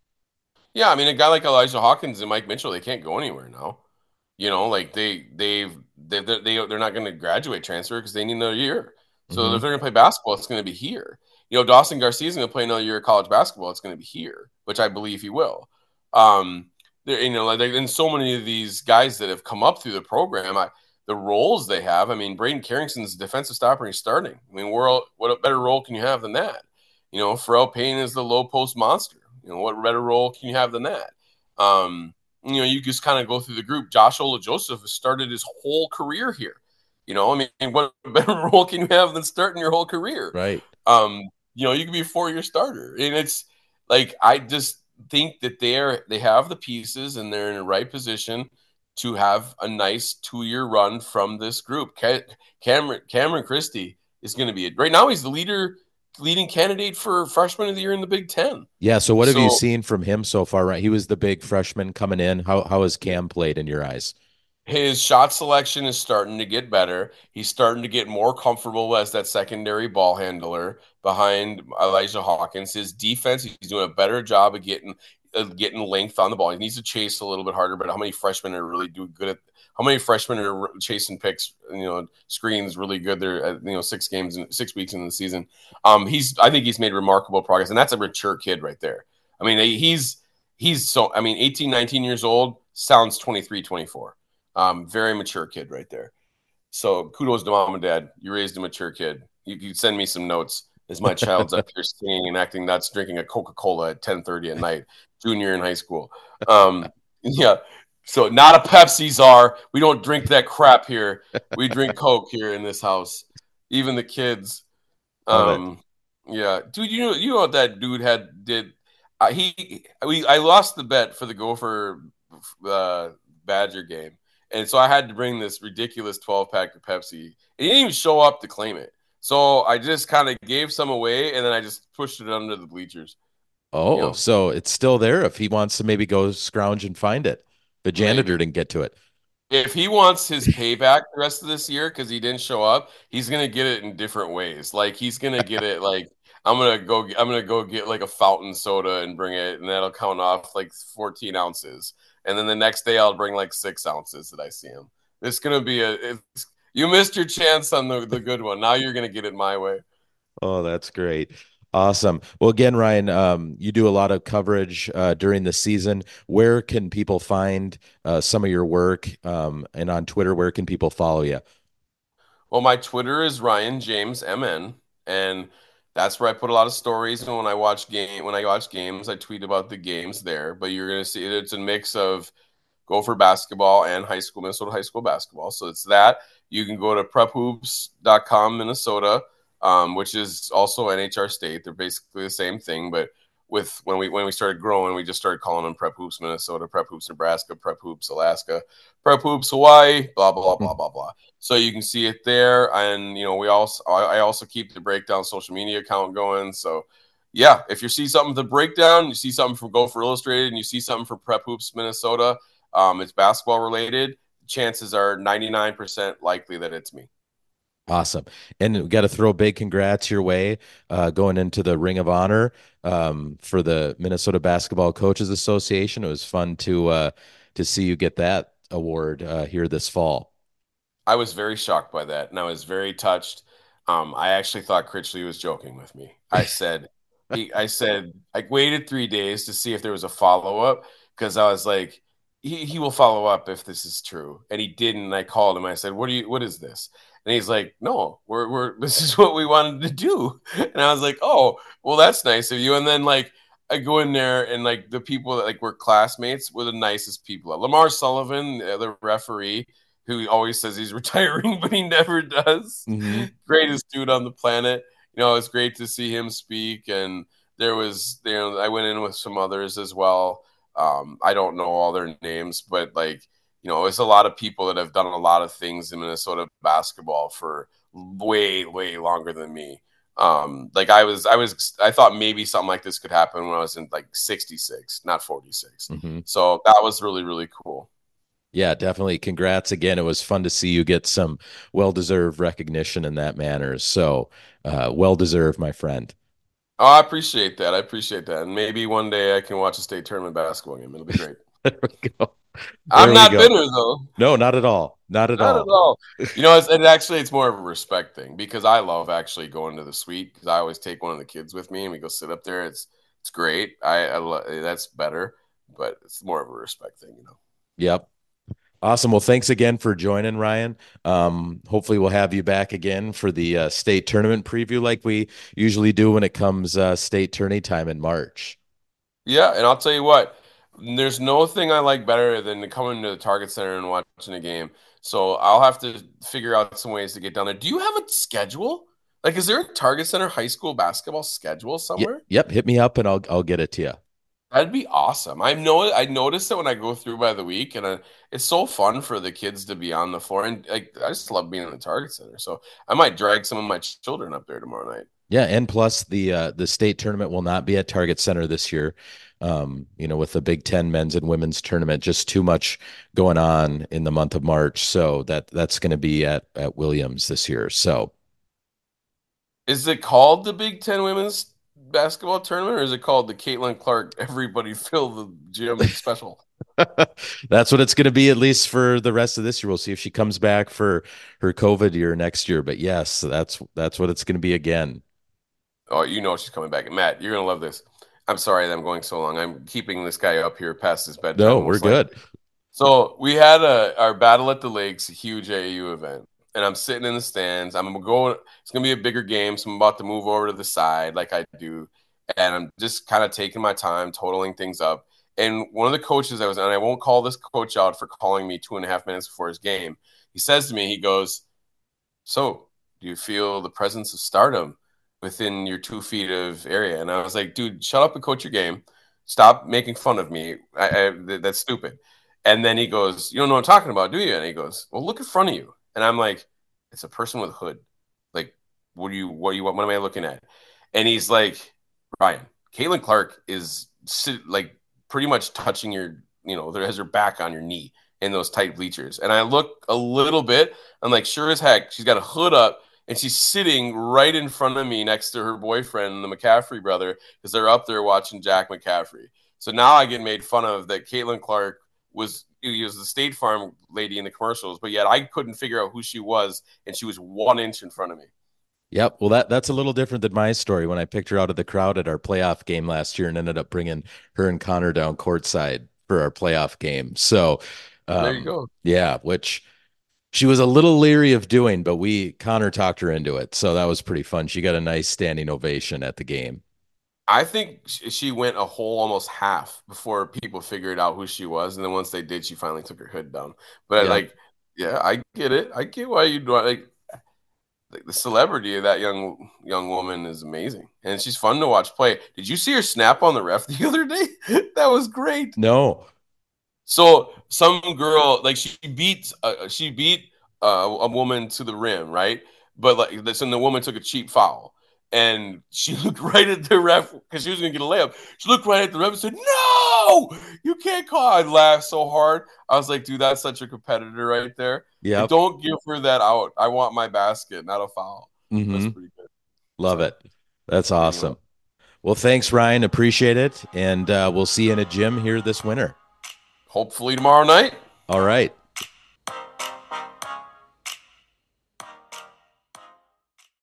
Yeah, I mean, a guy like Elijah Hawkins and Mike Mitchell, they can't go anywhere now. You know, like they they've they they they- they're not going to graduate transfer because they need another year. So if Hmm. they're going to play basketball, it's going to be here. You know, Dawson Garcia is going to play another year of college basketball. It's going to be here, which I believe he will. Um, there, you know, like and so many of these guys that have come up through the program, I, the roles they have. I mean, Braden Carrington's a defensive stopper. And he's starting. I mean, we're, what a better role can you have than that? You know, Pharrell Payne is the low post monster. You know, what better role can you have than that? Um, you know, you just kind of go through the group. Josh Ola Joseph has started his whole career here. You know, I mean, what better role can you have than starting your whole career? Right. Um, you know, you can be a four-year starter, and it's like I just think that they're they have the pieces and they're in the right position to have a nice two-year run from this group. Cameron Cameron Christie is going to be it right now. He's the leader, leading candidate for freshman of the year in the Big Ten. Yeah. So what have you So seen from him so far? Right. He was the big freshman coming in. How how has Cam played in your eyes? his shot selection is starting to get better. He's starting to get more comfortable as that secondary ball handler behind Elijah Hawkins. His defense, he's doing a better job of getting uh, getting length on the ball. He needs to chase a little bit harder. But how many freshmen are really doing good at? How many freshmen are chasing picks? You know, screens really good. They're at, you know six games and six weeks into the season. Um, he's I think he's made remarkable progress, and that's a mature kid right there. I mean, he's he's so I mean, eighteen, nineteen years old, sounds twenty-three, twenty-four. Um, very mature kid right there. So kudos to mom and dad. You raised a mature kid. You could send me some notes as my child's up here singing and acting nuts, drinking a Coca Cola at ten thirty at night, junior in high school. Um, yeah. So not a Pepsi czar. We don't drink that crap here. We drink Coke here in this house. Even the kids. Love it. Um, yeah, dude. You know, you know what that dude had did. Uh, he we I lost the bet for the Gopher uh, Badger game, and so I had to bring this ridiculous twelve pack of Pepsi. He didn't even show up to claim it, so I just kind of gave some away, and then I just pushed it under the bleachers. You Oh, know, so it's still there if he wants to maybe go scrounge and find it. The janitor maybe didn't get to it. if he wants his payback the rest of this year because he didn't show up, he's gonna get it in different ways. Like he's gonna get it like I'm gonna go I'm gonna go get like a fountain soda and bring it, and that'll count off like fourteen ounces. And then the next day I'll bring like six ounces that I see him. It's gonna be a it's, you missed your chance on the, the good one. Now you're gonna get it my way. Oh, that's great. Awesome. Well, again, Ryan, um, you do a lot of coverage uh, during the season. Where can people find uh, some of your work? Um, and on Twitter, where can people follow you? Well, my Twitter is Ryan James M N, and that's where I put a lot of stories. And when I watch game, when I watch games, I tweet about the games there. But you're gonna see it, it's a mix of Gopher basketball and high school Minnesota high school basketball. So it's that. You can go to prep hoops dot com Minnesota, um, which is also N H R State. They're basically the same thing, but with when we when we started growing, we just started calling them Prep Hoops Minnesota, Prep Hoops Nebraska, Prep Hoops Alaska, Prep Hoops Hawaii, blah blah blah blah blah. So you can see it there, and you know we also I also keep the breakdown social media account going. So yeah, if you see something to breakdown, you see something from Gopher Illustrated, and you see something from Prep Hoops Minnesota, um, it's basketball related. Chances are ninety-nine percent likely that it's me. Awesome. And we got to throw big congrats your way uh, going into the Ring of Honor um, for the Minnesota Basketball Coaches Association. It was fun to uh, to see you get that award uh, here this fall. I was very shocked by that, and I was very touched. Um, I actually thought Critchley was joking with me. I said, he, I said, I waited three days to see if there was a follow up because I was like, he, he will follow up if this is true, and he didn't. And I called him. I said, "What are you? What is this?" And he's like, "No, we're we're this is what we wanted to do." And I was like, "Oh, well, that's nice of you." And then like. I go in there and like the people that like were classmates were the nicest people. Lamar Sullivan, the referee, who always says he's retiring, but he never does. Hmm. Greatest dude on the planet. You know, it's great to see him speak. And there was, you know, I went in with some others as well. Um, I don't know all their names, but like, you know, it's a lot of people that have done a lot of things in Minnesota basketball for way, way longer than me. Um, like I was, I was, I thought maybe something like this could happen when I was in like sixty-six, not forty-six. Hmm. So that was really, really cool. Yeah, definitely. Congrats again. It was fun to see you get some well-deserved recognition in that manner. So, uh, well-deserved, my friend. Oh, I appreciate that. I appreciate that. And maybe one day I can watch a state tournament basketball game. It'll be great. There we go. I'm There we not go. bitter though. No, not at all. Not at Not at all. all. You know, it's, it actually it's more of a respect thing because I love actually going to the suite because I always take one of the kids with me and we go sit up there. It's it's great. I, I lo- that's better, but it's more of a respect thing, you know. Yep. Awesome. Well, thanks again for joining, Ryan. Um, hopefully, we'll have you back again for the uh, state tournament preview, like we usually do when it comes uh, state tourney time in March. Yeah, and I'll tell you what, there's no thing I like better than coming to the Target Center and watching a game. So I'll have to figure out some ways to get down there. Do you have a schedule? Like, is there a Target Center high school basketball schedule Yep. somewhere? Yep. Hit me up and I'll I'll get it to you. That'd be awesome. I know I noticed it when I go through by the week, and I, it's so fun for the kids to be on the floor. And like, I just love being in the Target Center. So I might drag some of my children up there tomorrow night. Yeah, and plus the uh, the state tournament will not be at Target Center this year. Um, you know, with the Big Ten men's and women's tournament, just too much going on in the month of March. So that that's going to be at at Williams this year. So Is it called the Big Ten Women's Basketball Tournament, or is it called the Caitlin Clark Everybody Fill the Gym Special? that's what it's going to be at least for the rest of this year. We'll see if she comes back for her COVID year next year. But yes, that's that's what it's going to be again. Oh, you know she's coming back. Matt, you're gonna love this. I'm sorry that I'm going so long. I'm keeping this guy up here past his bedtime, No, we're most likely. good. So we had a our Battle at the Lakes, a huge A A U event, and I'm sitting in the stands. I'm gonna go. It's gonna be a bigger game, so I'm about to move over to the side like I do, and I'm just kind of taking my time, totaling things up. And one of the coaches I was, and I won't call this coach out for calling me two and a half minutes before his game. He says to me, he goes, "So, do you feel the presence of stardom within your two feet of area?" And I was like, "Dude, shut up and coach your game. Stop making fun of me. I, I, that's stupid." And then he goes, "You don't know what I'm talking about, do you?" And he goes, "Well, look in front of you." And I'm like, "It's a person with a hood. Like, what do you, what do you, what, what am I looking at?" And he's like, "Ryan, Caitlin Clark is sit, like pretty much touching your, you know, there has her back on your knee in those tight bleachers." And I look a little bit, I'm like, sure as heck, she's got a hood up and she's sitting right in front of me next to her boyfriend, the McCaffrey brother, because they're up there watching Jack McCaffrey. So now I get made fun of that Caitlin Clark was he was the State Farm lady in the commercials, but yet I couldn't figure out who she was, and she was one inch in front of me. Yep. Well, that that's a little different than my story when I picked her out of the crowd at our playoff game last year and ended up bringing her and Connor down courtside for our playoff game. So, There you um, go. yeah, which she was a little leery of doing, but we Connor talked her into it. So that was pretty fun. She got a nice standing ovation at the game. I think she went a whole almost half before people figured out who she was, and then once they did, she finally took her hood down. But Yep. like, yeah, I get it. I get why you do it. Like, like the celebrity of that young young woman is amazing, and she's fun to watch play. Did you see her snap on the ref the other day? That was great. No. So some girl, like she beat, uh, she beat uh, a woman to the rim, right? But like this, and the woman took a cheap foul, and she looked right at the ref because she was going to get a layup. She looked right at the ref and said, "No, you can't call." I laughed so hard. I was like, "Dude, that's such a competitor right there. Like, Yep. don't give her that out. I want my basket, not a foul." That's Mm-hmm. pretty good. Love So it. That's anyway, awesome. Well, thanks, Ryan. Appreciate it. And uh, we'll see you in a gym here this winter. hopefully tomorrow night. All right.